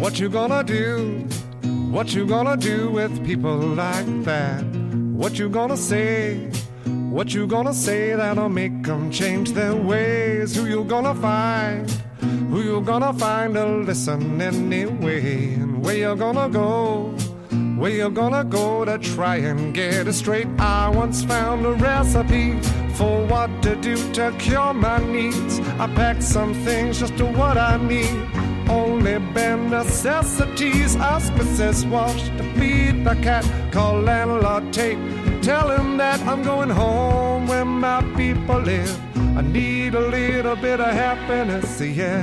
What you gonna do? What you gonna do with people like that? What you gonna say? What you gonna say that'll make them change their ways? Who you gonna find? Who you gonna find to listen anyway? And where you gonna go? Where you gonna go to try and get it straight? I once found a recipe for what to do to cure my needs. I packed some things just to what I need. Only bare necessities. Ask Mrs. Walsh to feed the cat. Call landlord Tate. Tell him that I'm going home where my people live. I need a little bit of happiness, yeah.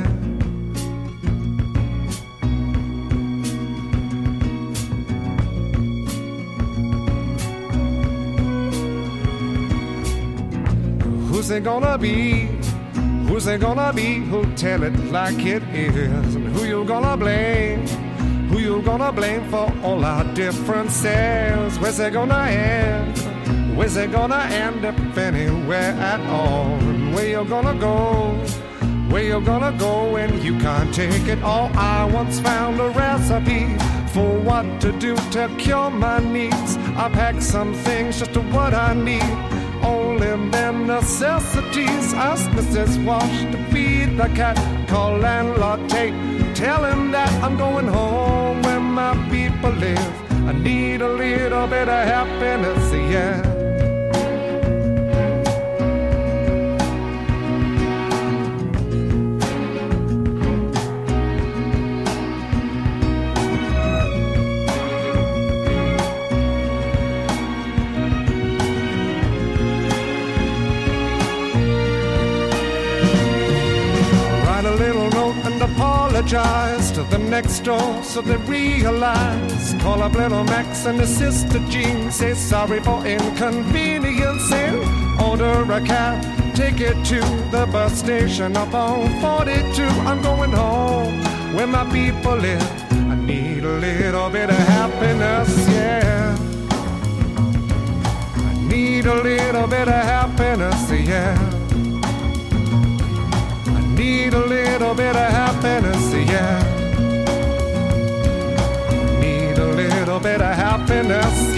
Who's it gonna be? Who's it gonna be who'll tell it like it is? And who you gonna blame? Who you gonna blame for all our differences? Where's it gonna end? Where's it gonna end if anywhere at all? And where you gonna go? Where you gonna go when you can't take it all? I once found a recipe for what to do to cure my needs. I packed some things just to what I need. Only them necessities. Ask Mrs. Walsh to feed the cat. Call landlord Tate. Tell him that I'm going home where my people live. I need a little bit of happiness, yeah. Apologize to the next door so they realize. Call up little Max and his sister Jean. Say sorry for inconvenience and order a cab. Take it to the bus station up on 42. I'm going home where my people live. I need a little bit of happiness, yeah. I need a little bit of happiness, yeah. Need a little bit of happiness, yeah. Need a little bit of happiness.